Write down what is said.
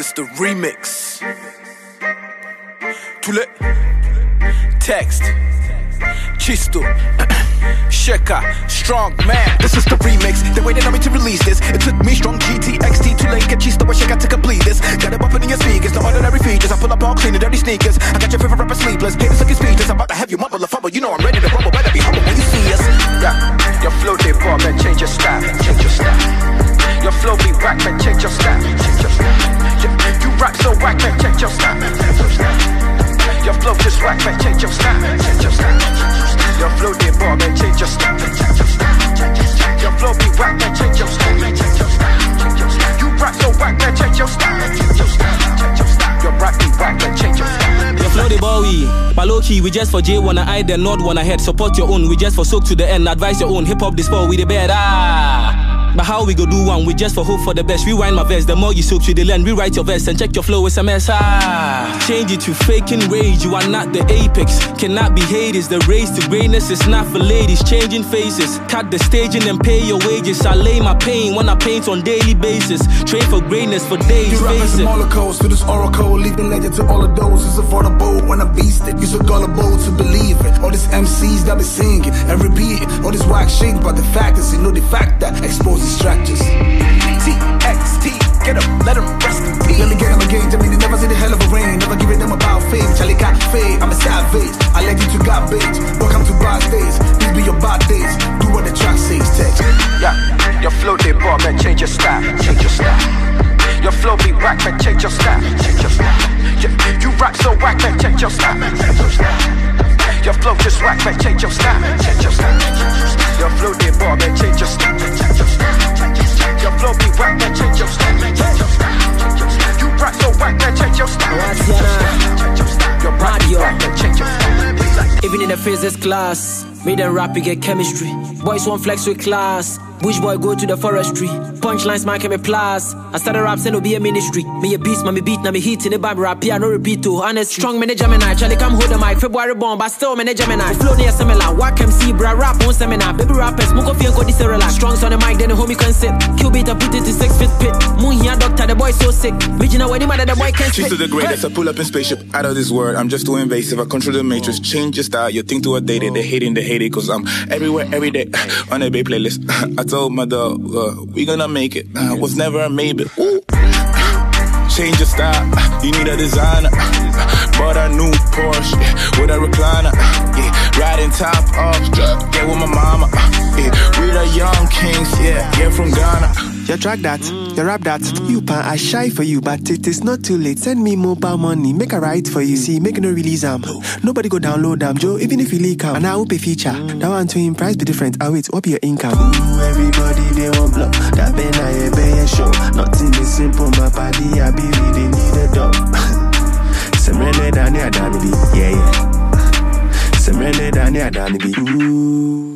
is the remix. Tule, text, Chisto, Sheka, strong man. This is the remix. They waited on me to release this. It took me strong GTXT to link a Chisto and Sheka to complete this. Got it bumping in your speakers, no ordinary features. I pull up all clean and dirty sneakers. I got your favorite rapper sleepless. Haters looking speechless. I'm about to have you mumble a fumble. You know I'm ready to rumble. Better be humble when you see us. Yeah, your flow they brought, man, change your style. Change your style. Your flow be whack, man, change your style. Change your style. You rap so whack, man, change your style. Change your style. Your flow just whack, man, change your style. Change your style. Your flow they brought, man, change your style. Change your style. Your flow be whack, man, change your style. Change your style. You rap so whack, man, change your style. Change your style. Change your style. Your rap be whack, man, change your style. Your flow the boy, but low key, we just for J wanna eye, then not wanna head. Support your own, we just for soak to the end. Advise your own, hip hop this sport, we the bed. But how we go do one? We just for hope for the best. Rewind my verse, the more you soak to the land. Rewrite your verse and check your flow, it's a mess. Change it to faking rage. You are not the apex, cannot be haters. The race to greatness is not for ladies. Changing faces, cut the staging and pay your wages. I lay my pain when I paint on daily basis. Train for greatness for days. You rapping some holocaust to this oracle, leaving legend to all of those who's affordable. When I beast it, you so gullible to believe it. All these MCs that be singing and repeating all this whack shit, but the fact is, you know the fact that exposes structures. TXT, get up, let them rest in peace. Let me get them again, I mean, they never see the hell of a rain. Never giving them about fame. Charlie got fade, I'm a savage. I led you to garbage. Welcome to bad days. These be your bad days. Do what the track says, text. Yeah, your flow they brought, man, change your style. Change your style. Your flow be whack, man, change your style. Change your style. You rap so whack, man, change your style. Change your style. Your flow just whack, man, change your style. Change your style. Your flow they brought, man, change your style. Change your style. Your flow be whack, man, change your style. Change your style. You rap so whack, man, change your style. Change your style. Your rap be whack, man, change your style. Even in the physics class, made them rap, you get chemistry. Boys won't flex with class. Bush boy go to the forestry. Punchlines marking me plus. I started rap, send no be a ministry. Me a beast, me beat, now me heat in the bad rap. Yeah, no repeat to honest. Strong man, Gemini. Charlie come hold the mic. February bomb, but still man, Gemini. Flow near similar. Wack MC, bra rap on seminar. Baby rappers, smoke off your go this relax. Strong on the mic, then the homie can sit. Kill beat and put it to 6 feet pit. Moon here, doctor, the boy so sick. Bitch, now any matter the boy can't She's to the greatest. I pull up in spaceship out of this world. I'm just too invasive. I control the matrix. Change your style. You think to a dated. They hating, cause I'm everywhere, every day. On a Bay playlist. I told my dog, we gonna make it. Was never a maybe. Ooh. Change your style. You need a designer. Bought a new Porsche with a recliner. Yeah, riding top off. Yeah, with my mama. Yeah, we the young kings. Yeah, from Ghana. You track that, you rap that. You pan, I shy for you, but it is not too late. Send me mobile money, make a ride for you. See, make no release nobody go download them, Joe. Even if you leak and I will pay feature. That one to him price be different. I wait, what be your income? Ooh, everybody they want block. That been I pay a show. Nothing is simple, my body. I be really need a dog. Some rene down here, down be, yeah. Some rene down here, down be. Ooh.